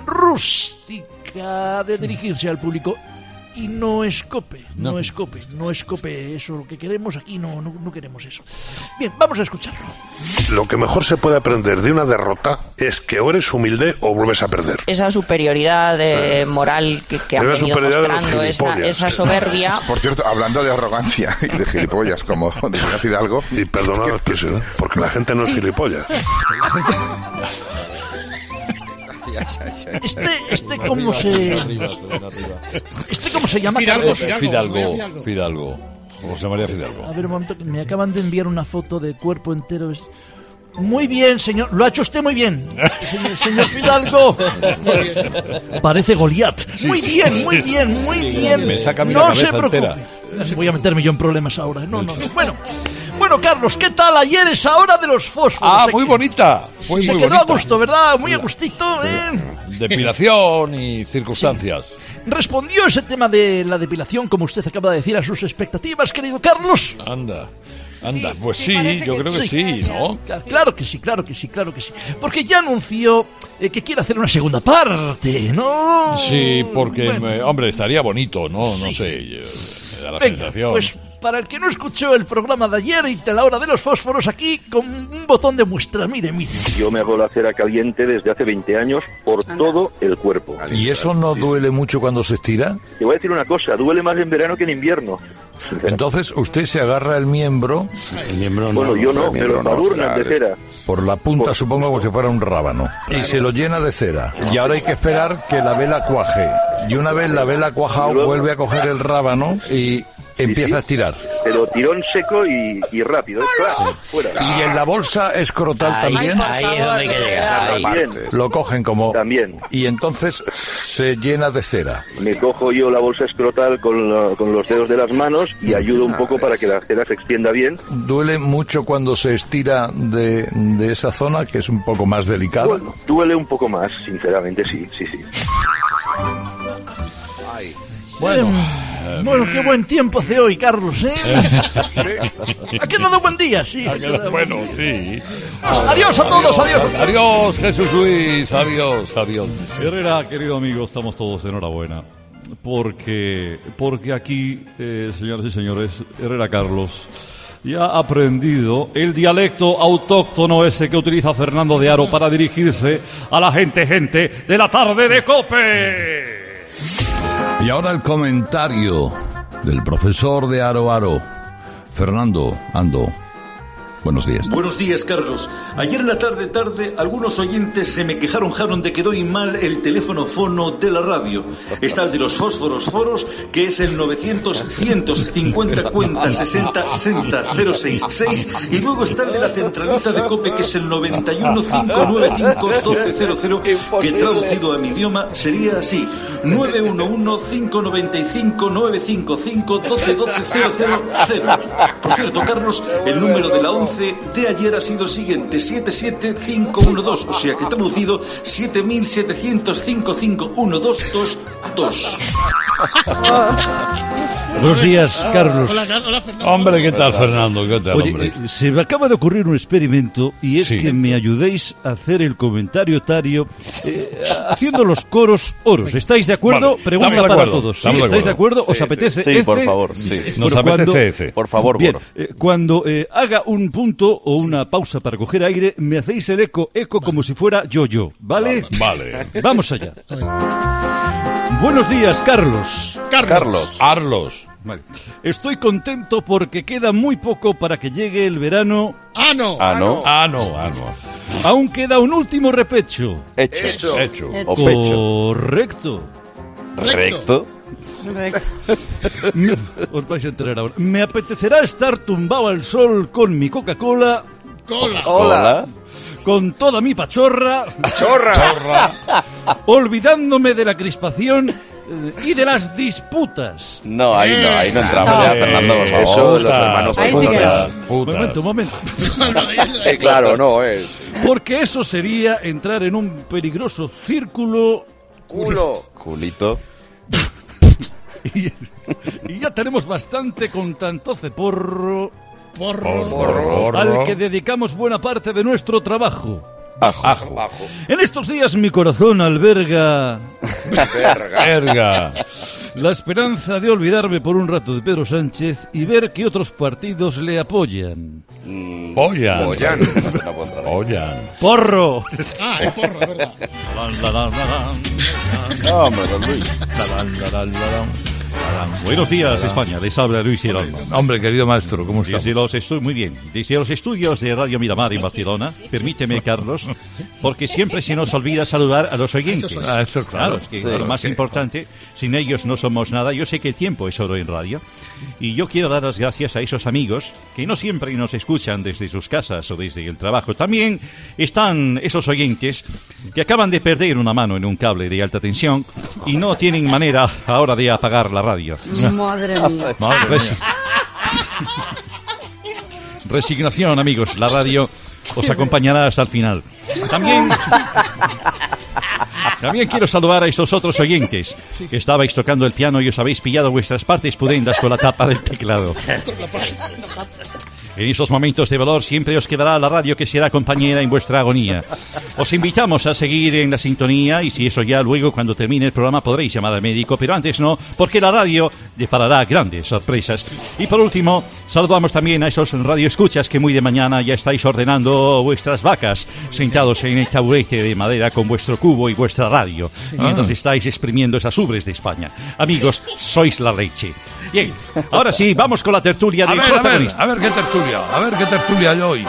rústica de dirigirse al público. Y no escope, no, no escope, no escope eso. Lo que queremos aquí no, no, no queremos eso. Bien, vamos a escucharlo. Lo que mejor se puede aprender de una derrota es que o eres humilde o vuelves a perder. Esa superioridad eh, moral que, que han venido mostrando, esa, esa soberbia. Por cierto, hablando de arrogancia y de gilipollas, como decía Fidalgo. Y perdonad la expresión, porque la gente no es gilipollas. Este, este cómo se... Este cómo se llama. Fidalgo, Fidalgo, Fidalgo, Fidalgo, Fidalgo. José María Fidalgo. A ver un momento, que me acaban de enviar una foto de cuerpo entero. Muy bien, señor. Lo ha hecho usted muy bien. Señor, señor Fidalgo. Parece Goliat. Muy bien, muy bien, muy bien. Me saca mi no la se cabeza preocupe. entera. Voy a meterme yo en problemas ahora. No, no, no. Bueno. Bueno, Carlos, ¿qué tal ayer esa hora de los fósforos? Ah, muy bonita. Muy, se muy quedó bonita. a gusto, ¿verdad? Muy a gustito, ¿eh? Depilación y circunstancias. ¿Respondió ese tema de la depilación, como usted acaba de decir, a sus expectativas, querido Carlos? Anda. Anda, Sí, pues sí, sí, yo que creo que sí, sí. ¿no? Claro que sí, claro que sí, claro que sí. Porque ya anunció eh, que quiere hacer una segunda parte, ¿no? Sí, porque, Bueno. me- hombre, estaría bonito, ¿no? No Sí. sé, eh, me da la Venga, sensación. pues para el que no escuchó el programa de ayer y de la hora de los fósforos, aquí con un botón de muestra, mire, mire. Yo me hago la cera caliente desde hace veinte años por todo el cuerpo. ¿Y eso no duele mucho cuando se estira? Te voy a decir una cosa, duele más en verano que en invierno. Entonces usted se agarra el miembro. El miembro no, bueno, yo no, me lo adornan de cera. Por la punta, por, supongo, como si fuera un rábano. Claro. Y se lo llena de cera. Y ahora hay que esperar que la vela cuaje. Y una vez la vela cuajado, luego vuelve a coger el rábano y empieza sí, sí. a estirar. Pero tirón seco y, y rápido, claro, sí. fuera. Y en la bolsa escrotal ahí, también. Ahí es donde hay que llegar. Ahí. Lo cogen como... También. Y entonces se llena de cera. Me cojo yo la bolsa escrotal con, la, con los dedos de las manos y ayudo un poco para que la cera se extienda bien. ¿Duele mucho cuando se estira de, de esa zona, que es un poco más delicada? Bueno, duele un poco más, sinceramente, sí, sí, sí. Ay. Bueno, eh, bueno, qué buen tiempo hace hoy, Carlos, ¿eh? Ha quedado buen día, sí. Ha quedado bueno, sí. Adiós a todos, adiós. Adiós, adiós Jesús Luis, adiós, adiós. Herrera, querido amigo, estamos todos de enhorabuena. Porque, porque aquí, eh, señoras y señores, Herrera Carlos ya ha aprendido el dialecto autóctono ese que utiliza Fernando de Aro para dirigirse a la gente, gente de la tarde de COPE. Y ahora el comentario del profesor de Aro Aro, Fernando Ando. Buenos días. Buenos días, Carlos. Ayer en la tarde, tarde, algunos oyentes se me quejaron, jaron de que doy mal el teléfono fono de la radio. Está el de los fósforos foros, que es el novecientos, ciento cincuenta, cuenta, sesenta, sesenta, cero seis seis, y luego está el de la centralita de COPE, que es el noventa y uno, cinco nueve cinco, doce cero cero, que traducido a mi idioma sería así: nueve uno uno, cinco nueve cinco, nueve cinco cinco, doce doce cero cero cero. Por cierto, Carlos, el número de la once de ayer ha sido el siguiente: siete siete cinco uno dos, o sea que traducido siete mil setecientos cinco cinco uno dos dos dos. Buenos días, Carlos. Hola, hola, Fernando. Hombre, ¿qué tal, Fernando? ¿Qué tal, Oye, hombre? Eh, se me acaba de ocurrir un experimento y es sí. que me ayudéis a hacer el comentario tario eh, haciendo los coros oros. ¿Estáis de acuerdo? Vale, Pregunta de para acuerdo, todos. ¿Sí? de ¿Estáis acuerdo. de acuerdo? ¿Os Sí, apetece? Sí, F? por favor, sí. Nos Por apetece cuando, ese. Por favor, Bien, bueno. eh, cuando eh, haga un punto o una pausa para coger aire, me hacéis el eco, eco como si fuera yo-yo, ¿vale? Vale. Vamos allá. Buenos días, Carlos. Carlos. Carlos. Vale. Estoy contento porque queda muy poco para que llegue el verano. ¡Ah, no! Ah, no. Ah, no, ah, no. Aún queda un último repecho. Hecho. Hecho. O pecho. Correcto. Recto. Me- Os vais a enterar ahora. Me apetecerá estar tumbado al sol con mi Coca-Cola, ¡Cola! Hola. con toda mi pachorra, ¡Chorra! olvidándome de la crispación eh, y de las disputas. No, ahí no, ahí no entramos No. ya, Fernando, por favor. Eso los hermanos Ahí sí que putas. no. Un momento, un momento. Eh, claro, no, es. Porque eso sería entrar en un peligroso círculo. Culo. Culito. Y, y ya tenemos bastante con tanto ceporro Porro. Porro. al que dedicamos buena parte de nuestro trabajo. Ajo. Ajo. En estos días mi corazón alberga Verga. Verga. la esperanza de olvidarme por un rato de Pedro Sánchez y ver que otros partidos le apoyan. Mm, Pollan. Pollan. no puedo entrar. Pollan. ¡Porro! Ah, es porro, es verdad. No, hombre, don Luis. Buenos días, España. Les habla Luis Girón. Hombre, querido maestro, ¿cómo estás? Desde los estu- muy bien. Desde los estudios de Radio Miramar en Barcelona, permíteme, Carlos, porque siempre se nos olvida saludar a los oyentes. Eso es. Ah, eso es claro. Claro, es que Sí, lo más ok. importante, sin ellos no somos nada. Yo sé que el tiempo es oro en radio y yo quiero dar las gracias a esos amigos que no siempre nos escuchan desde sus casas o desde el trabajo. También están esos oyentes que acaban de perder una mano en un cable de alta tensión y no tienen manera ahora de apagar la radio. Madre mía. Madre mía. Resignación, amigos. La radio os acompañará hasta el final. También, también quiero saludar a esos otros oyentes que estabais tocando el piano y os habéis pillado vuestras partes pudendas con la tapa del teclado. En esos momentos de dolor siempre os quedará la radio que será compañera en vuestra agonía. Os invitamos a seguir en la sintonía y si eso ya luego cuando termine el programa podréis llamar al médico, pero antes no, porque la radio deparará grandes sorpresas. Y por último, saludamos también a esos radioescuchas que muy de mañana ya estáis ordenando vuestras vacas, sentados en el taburete de madera con vuestro cubo y vuestra radio, sí. mientras ah. estáis exprimiendo esas ubres de España. Amigos, sois la leche. Bien, ahora sí, vamos con la tertulia del protagonista. A ver, a ver qué tertulia, a ver qué tertulia hay hoy.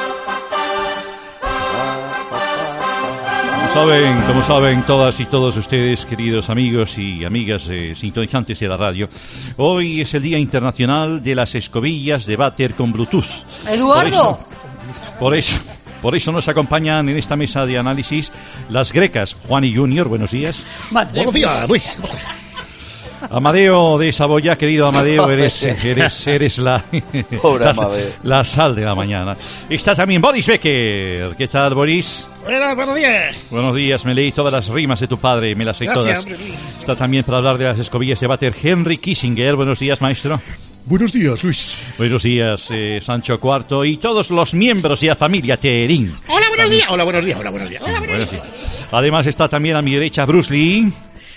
Como saben, como saben todas y todos ustedes, queridos amigos y amigas eh, sintonizantes de la radio, hoy es el Día Internacional de las Escobillas de Váter con Bluetooth. ¡Eduardo! Por eso, por eso, por eso nos acompañan en esta mesa de análisis las grecas. Juan y Junior, buenos días. Buenos días, Luis. ¿Cómo estás? Amadeo de Saboya, querido Amadeo, eres, eres, eres la, la, la sal de la mañana. Está también Boris Becker. ¿Qué tal, Boris? Buenas, buenos días. Buenos días, me leí todas las rimas de tu padre, me las sé Gracias, todas. Hombre. Está también para hablar de las escobillas de váter Henry Kissinger. Buenos días, maestro. Buenos días, Luis. Buenos días, eh, Sancho Cuarto y todos los miembros de la familia Terín. Hola, buenos días. Hola, buenos días. Hola, buenos días. Hola, buenos días. Además está también a mi derecha Bruce Lee.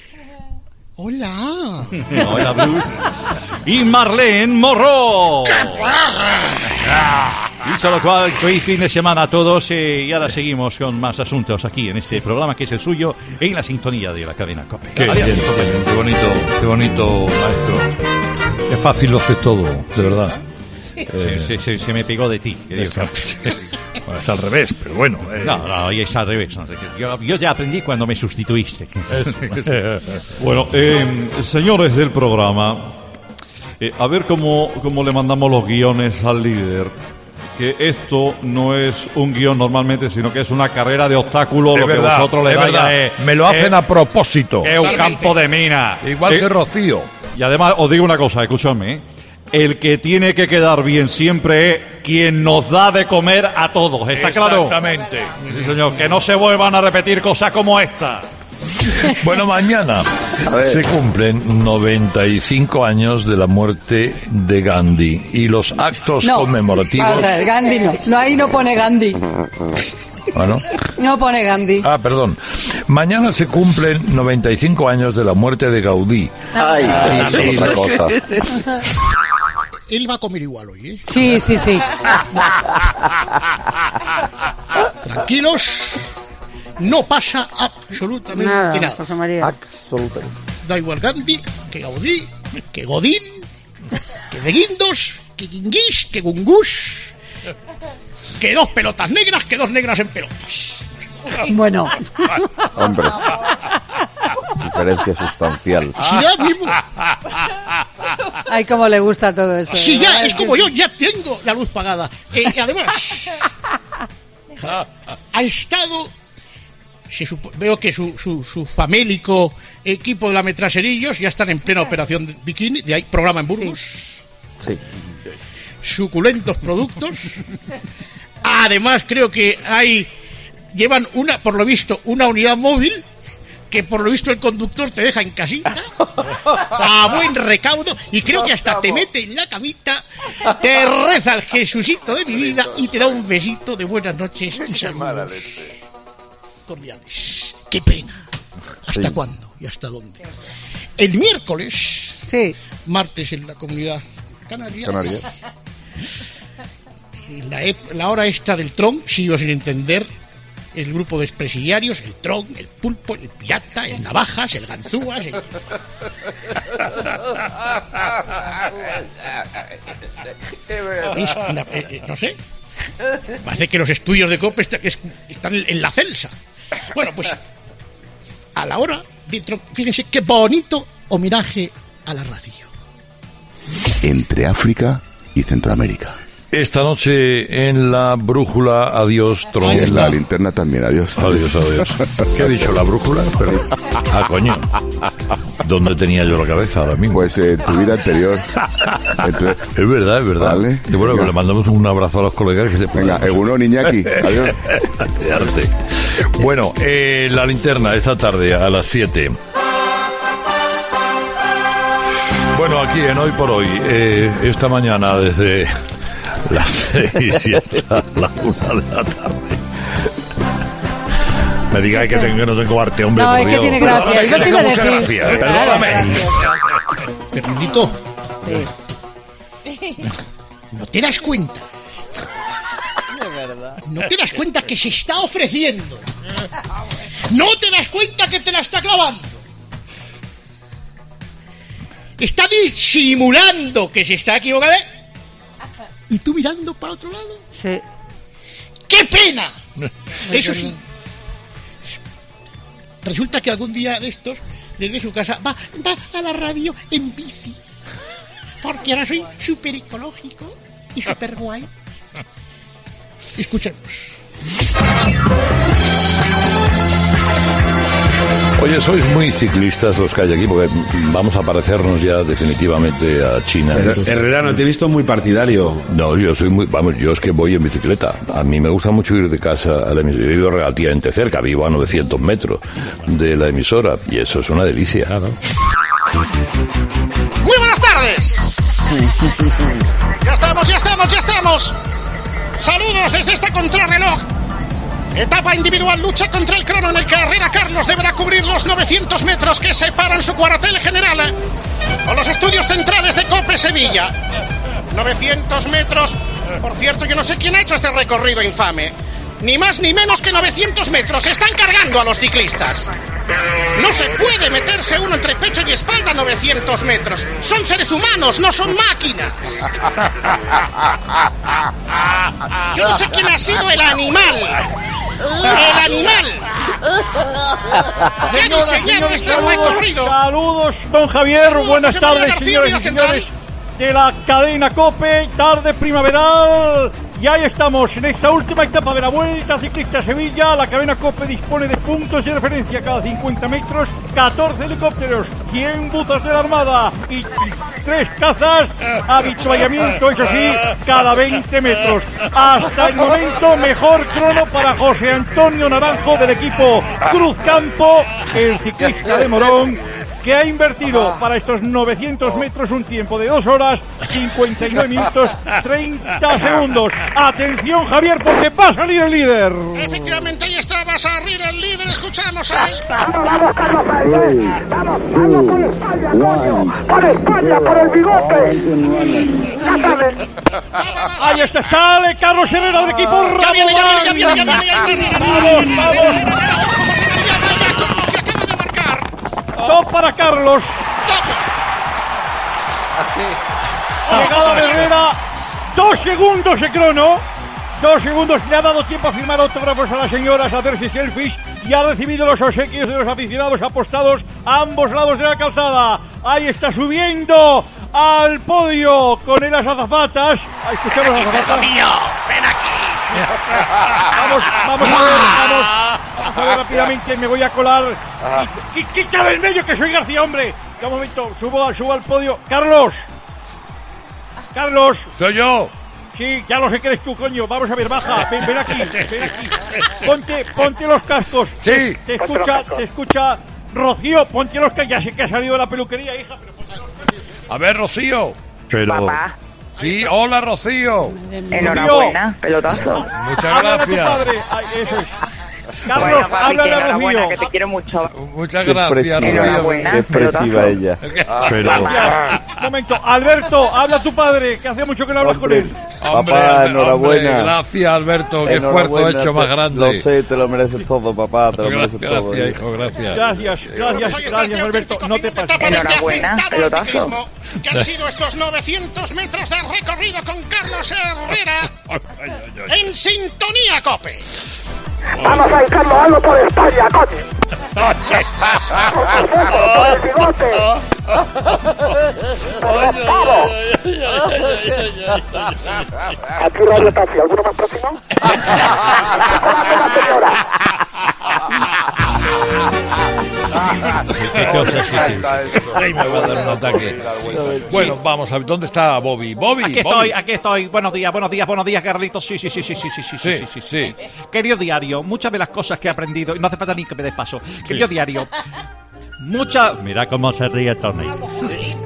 Hola. Hola, Bruce. Y Marlene Morro. Dicho lo cual, feliz fin de semana a todos eh, y ahora seguimos con más asuntos aquí en este programa que es el suyo en la sintonía de la cadena COPE. Qué, bien, qué bonito, qué bonito, maestro. Qué fácil lo haces todo, de verdad. Sí, eh, sí, sí, se me pegó de ti. Bueno, es al revés, pero bueno. Eh. No, no, es al revés. No sé, yo, yo ya aprendí cuando me sustituiste. Bueno, eh, señores del programa, eh, a ver cómo, cómo le mandamos los guiones al líder. Que esto no es un guión normalmente, sino que es una carrera de obstáculos. Es lo verdad, que vosotros le dais es, me lo hacen eh, a propósito. Es un campo de mina. Igual eh, que Rocío. Y además, os digo una cosa, escúchame, ¿eh? El que tiene que quedar bien siempre es quien nos da de comer a todos. ¿Está claro? Exactamente. Sí, señor. Que no se vuelvan a repetir cosas como esta. Bueno, mañana se cumplen noventa y cinco años de la muerte de Gandhi y los actos no, conmemorativos. O sea, Gandhi no. No, ahí no pone Gandhi. Bueno. No pone Gandhi. Ah, perdón. Mañana se cumplen noventa y cinco años de la muerte de Gaudí. Ay, ah, sí, otra cosa. Él va a comer igual hoy, ¿eh? Sí, sí, sí. Tranquilos. No pasa absolutamente nada. nada. José María. Absolutamente. Da igual Gandhi, que Gaudí, que Godín, que de Guindos, que Guinguís, que Gungus, que dos pelotas negras, que dos negras en pelotas. Bueno. Hombre. Diferencia sustancial. Si ya mismo. Ay, cómo le gusta todo esto. Si ya, es como yo, ya tengo la luz pagada. Eh, además, ha estado... Se supo, veo que su, su, su famélico equipo de la Metraserillos ya están en plena operación de bikini, de ahí programa en Burgos. Sí. Suculentos productos. Además, creo que hay llevan una, por lo visto, una unidad móvil que por lo visto el conductor te deja en casita a buen recaudo y creo que hasta te mete en la camita, te reza el Jesucito de mi vida y te da un besito de buenas noches y saludos cordiales. Qué pena. ¿Hasta sí. cuándo y hasta dónde? El miércoles, sí. martes en la Comunidad Canaria, Canaria. La, la hora esta del Tron, sigo sin entender. El grupo de expresidiarios, el Tron, el Pulpo, el Pirata, el Navajas, el Ganzúas, el... Es una, eh, no sé. Parece que los estudios de COPE está, es, están en la Celsa. Bueno, pues a la hora de Tron, fíjense qué bonito homenaje a la radio. Entre África y Centroamérica. Esta noche en la brújula, adiós, Tron. En la linterna también, adiós. Adiós, adiós. ¿Qué ha dicho, la brújula? Pero... Ah, coño. ¿Dónde tenía yo la cabeza ahora mismo? Pues en eh, tu vida anterior. Entonces... Es verdad, es verdad. Vale. Y bueno, le mandamos un abrazo a los colegas que se Venga, Egunon, Iñaki. Adiós. De arte. Bueno, eh, la linterna esta tarde a las siete. Bueno, aquí en Hoy por Hoy, eh, esta mañana desde... Las seis y hasta la una de la tarde. Me digáis que, tengo, que no tengo arte, hombre. No, es que tiene gracia. Yo tengo mucha gracia. Perdóname. Fernandito. Sí. ¿No te das cuenta? ¿No te das cuenta que se está ofreciendo? ¿No te das cuenta que te la está clavando? Está disimulando que se está equivocando. ¿Y tú mirando para otro lado? Sí. ¡Qué pena! Eso sí. Resulta que algún día de estos, desde su casa, va, va a la radio en bici. Porque ahora soy súper ecológico y súper guay. Escuchemos. Oye, sois muy ciclistas los que hay aquí, porque vamos a parecernos ya definitivamente a China. Pero, Herrera, no te he visto muy partidario. No, yo soy muy... Vamos, yo es que voy en bicicleta. A mí me gusta mucho ir de casa a la emisora. Yo vivo relativamente cerca, vivo a novecientos metros de la emisora, y eso es una delicia. Muy buenas tardes. Ya estamos, ya estamos, ya estamos. Saludos desde este contrarreloj. Etapa individual, lucha contra el crono en el que Herrera Carlos deberá cubrir los novecientos metros que separan su cuartel general con los estudios centrales de COPE Sevilla. novecientos metros. Por cierto, yo no sé quién ha hecho este recorrido infame. Ni más ni menos que novecientos metros. Están cargando a los ciclistas. No se puede meterse uno entre pecho y espalda a novecientos metros. Son seres humanos, no son máquinas. Yo no sé quién ha sido el animal. ¡El animal! ¿Qué diseñaron este recorrido? Saludos, don Javier. Saludos, Buenas José María tardes, García, señores y señores de la cadena COPE. Tarde primaveral. Y ahí estamos, en esta última etapa de la Vuelta Ciclista a Sevilla. La cadena COPE dispone de puntos de referencia cada cincuenta metros, catorce helicópteros, cien buzas de la Armada y tres cazas, habituallamiento, eso sí, cada veinte metros. Hasta el momento, mejor crono para José Antonio Naranjo del equipo Cruzcampo, el ciclista de Morón, que ha invertido para estos novecientos metros un tiempo de dos horas, cincuenta y nueve minutos, treinta segundos. Atención, Javier, porque va a salir el líder. Efectivamente, ahí está, va a salir el líder. Escuchamos ahí. Vamos, vamos, Carlos Sainz. Vamos, vamos por España, coño. Por España, por el bigote. Ya saben. Ahí está, sale Carlos Herrera del equipo. Ya viene, ya viene, ya viene, ya viene, ya viene. Vamos, vamos. Top para Carlos. Llegada de Herrera. Dos segundos de crono. Dos segundos. Le ha dado tiempo a firmar autógrafos a las señoras, a hacerse selfies. Y ha recibido los obsequios de los aficionados apostados a ambos lados de la calzada. Ahí está subiendo al podio con las azafatas. Ahí escuchamos las azafatas. ¡Ven aquí! Vamos, vamos a ver, vamos. Vamos a ver rápidamente, me voy a colar. Qu- Quita del medio que soy García, hombre. Ya un momento, subo, subo al podio. Carlos. Carlos. Soy yo. Sí, ya lo sé que eres tú, coño. Vamos a ver, baja. Ven, ven aquí, ven aquí. Ponte, ponte los cascos. Sí. Te escucha, te escucha Rocío. Ponte los cascos. Ya sé que ha salido de la peluquería, hija, pero ponte los cascos. A ver, Rocío. Pero... Papá. Sí, hola, Rocío. Enhorabuena, pelotazo. Muchas gracias. Ay, eso es. Carlos, Bueno, papi, habla que de enhorabuena, Rocío. que te quiero mucho. Muchas Qué gracias, expresiva, Rocío. Enhorabuena, qué expresiva ella. Pero... Un momento, Alberto, habla tu padre, que hace mucho que no hablas con Hombre, él. papá, Hombre, enhorabuena. hombre, gracias, Alberto. Qué esfuerzo Enhorabuena, hecho más te- grande. Lo sé, te lo mereces todo, papá, te lo mereces Gracias, todo. gracias, hijo, gracias. Gracias, gracias, gracias, Alberto. No te pases. Enhorabuena, pelotazo. Que han sido estos novecientos metros de recorrido con Carlos Herrera en Sintonía COPE. Vamos ahí, Carlos, hazlo por España, coño. Por el bigote. Por los pavos. Aquí Radio Taxi, ¿alguno más próximo? La señora. Qué cosa es. Ay, me va a dar un ataque. Bueno, vamos a ver, ¿dónde está Bobby? Bobby, Aquí Bobby. estoy, aquí estoy. Buenos días, buenos días, buenos días, Carlitos. Sí, sí, sí, sí, sí, sí, sí, sí, sí, sí. Querido diario, muchas de las cosas que he aprendido, y no hace falta ni que me des paso. Querido diario, muchas... Mira cómo se ríe Tony.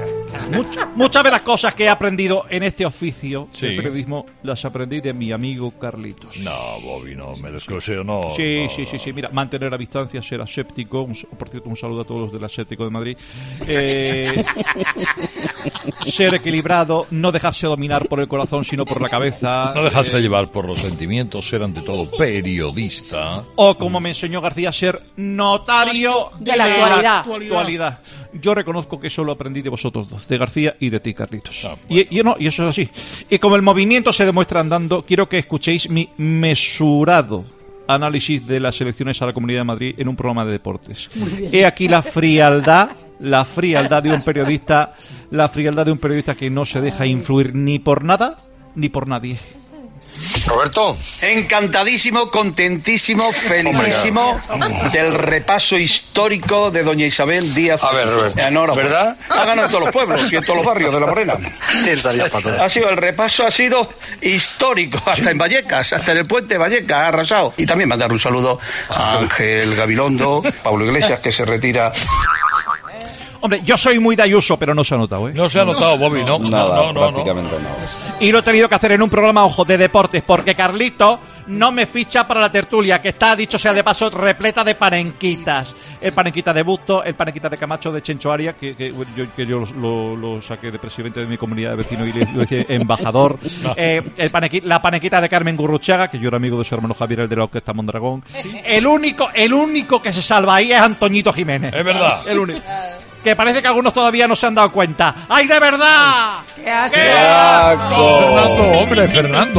Much, muchas de las cosas que he aprendido en este oficio Sí. del periodismo las aprendí de mi amigo Carlitos. No, Bobby, no, me descoseo, no. Sí, no, sí, no. sí, sí, mira, mantener la distancia, ser aséptico, un, por cierto, un saludo a todos los del aséptico de Madrid, eh, ser equilibrado, no dejarse dominar por el corazón, sino por la cabeza. No dejarse eh, llevar por los sentimientos, ser ante todo periodista. O, como me enseñó García, ser notario de, De la actualidad. actualidad. Yo reconozco que eso lo aprendí de vosotros dos, de García y de ti, Carlitos. Ah, bueno. y, y, no, y eso es así. Y como el movimiento se demuestra andando, quiero que escuchéis mi mesurado análisis de las elecciones a la Comunidad de Madrid en un programa de deportes. He aquí la frialdad, la frialdad de un periodista, la frialdad de un periodista que no se deja influir ni por nada ni por nadie. Roberto. Encantadísimo, contentísimo, felicísimo del repaso histórico de doña Isabel Díaz. A ver, Roberto, Enhorabuena. ¿verdad? Ha ganado en todos los pueblos y en todos los barrios de La Morena. Te sabías para todo. Ha sido, el repaso ha sido histórico, hasta en Vallecas, hasta en el puente de Vallecas, ha arrasado. Y también mandar un saludo a Ángel Gabilondo, Pablo Iglesias, que se retira. Hombre, yo soy muy de Ayuso, pero no se ha notado, ¿eh? No se ha notado, Bobby, no. Nada, no, no, no, prácticamente no. Y lo he tenido que hacer en un programa, ojo, de deportes, porque Carlito no me ficha para la tertulia, que está, dicho sea de paso, repleta de panenquitas. El panenquita de Busto, el panenquita de Camacho, de Chencho Arias, que, que yo, que yo lo, lo saqué de presidente de mi comunidad de vecinos y le lo hice embajador. eh, el panequita, la panenquita de Carmen Gurruchaga, que yo era amigo de su hermano Javier, el de la Orquesta Mondragón. ¿Sí? El único, el único que se salva ahí es Antoñito Jiménez. Es verdad. El único. Que parece que algunos todavía no se han dado cuenta. ¡Ay, de verdad! ¡Qué asco! ¡Qué asco! Fernando, hombre, Fernando.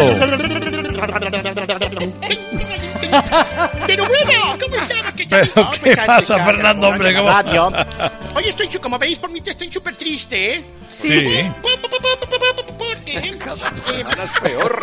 Pero bueno, ¿cómo estaba? ¿Qué ¿Pero tal? qué pasa, Fernando, hombre? ¿Cómo? Radio. Oye, estoy, como veis por mi test, estoy súper triste, ¿eh? Sí. Porque eh, es peor.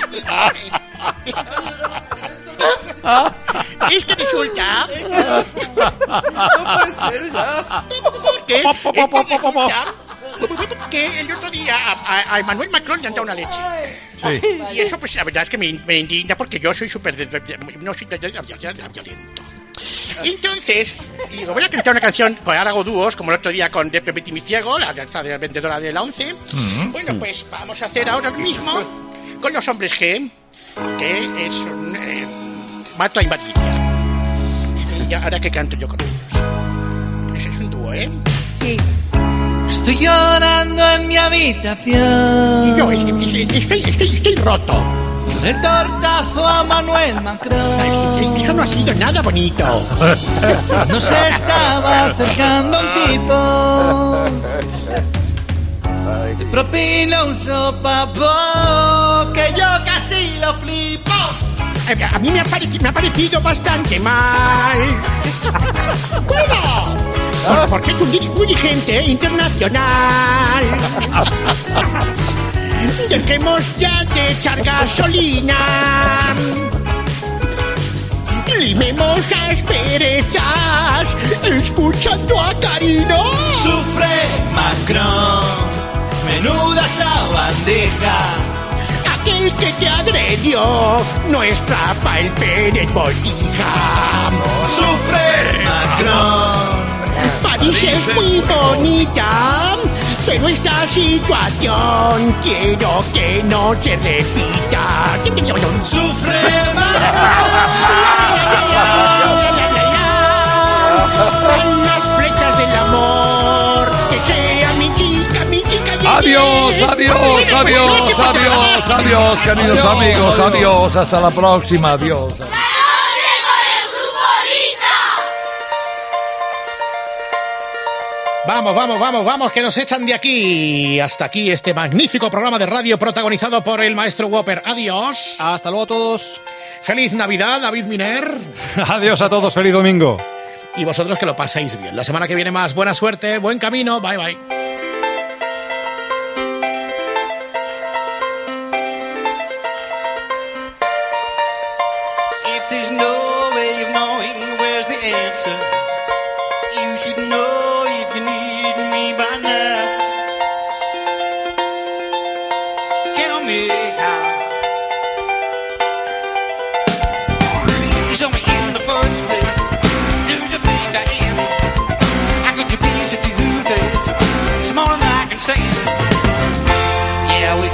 es que resulta No puede ser ya. que, es que resulta que el otro día a, a, a Emmanuel Macron le han dado una leche. Sí. Y eso, pues, la verdad es que me, me indigna porque yo soy súper... No soy violento. Entonces, digo, voy a cantar una canción, pues ahora hago dúos, como el otro día con Depe Betty Mi Ciego, la la vendedora de la once. Mm-hmm. Bueno, pues vamos a hacer ahora mismo con los Hombres G, que es un... Eh, Mato a Invalidia. Y ahora que canto yo con ellos. Ese es un dúo, ¿eh? Sí. Estoy llorando en mi habitación. Y yo estoy, estoy, estoy, estoy roto. El tortazo a Manuel Macron. Eso no ha sido nada bonito. No se estaba acercando un tipo. Y propina un sopapo que yo casi lo flipo. A mí me ha, parecido, me ha parecido bastante mal. Bueno, porque es un, un dirigente internacional. Dejemos ya de echar gasolina. Limemos las perezas escuchando a Carino. Sufre Macron, menuda esa bandeja. Aquel que te agredió no estrapa el pene en botija. Sufre Macron. París es muy bonita, pero esta situación quiero que no se repita. Sufre Macron. Las flechas del amor, que sea mi chica, mi chica. Adiós, adiós, adiós, adiós, adiós, queridos amigos, adiós, hasta la próxima, adiós. Vamos, vamos, vamos, vamos, que nos echan de aquí. Hasta aquí este magnífico programa de radio protagonizado por el maestro Whopper. Adiós. Hasta luego a todos. Feliz Navidad, David Miner. Adiós a todos, feliz domingo. Y vosotros que lo paséis bien. La semana que viene más. Buena suerte, buen camino. Bye, bye. If there's no way of knowing where's the answer, you should know if you need me by now. Tell me how. You saw me in the first place. Who do you think I am? How could you be so two-faced? It's more than I can stand.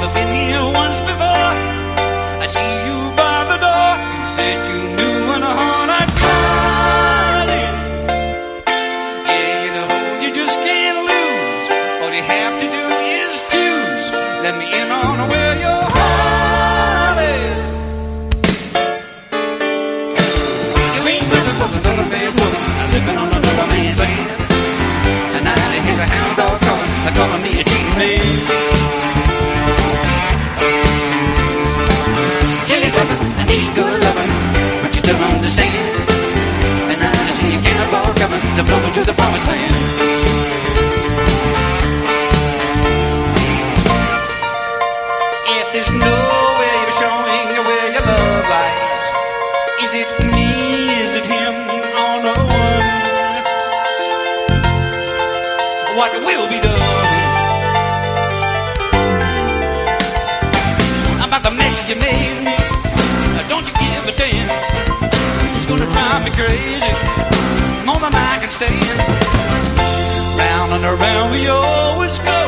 I've been here once before. I see you by the door. You said you knew in a heart I'd cried in. Yeah, you know, you just can't lose. All you have to do is choose. Let me in on where your heart is. You ain't nothing but another man's woman, living on another man's land. Tonight I hear a hound dog calling, calling me a cheating man. Tell you something, I need good loving, but you don't understand. Tonight I see a cannonball coming to blow me to the promised land. If there's no way of showing where your love lies, is it me, is it him, or no one? What will be done about the mess you made me? Don't you give a damn? It's gonna drive me crazy, more than I can stand. Round and around we always go.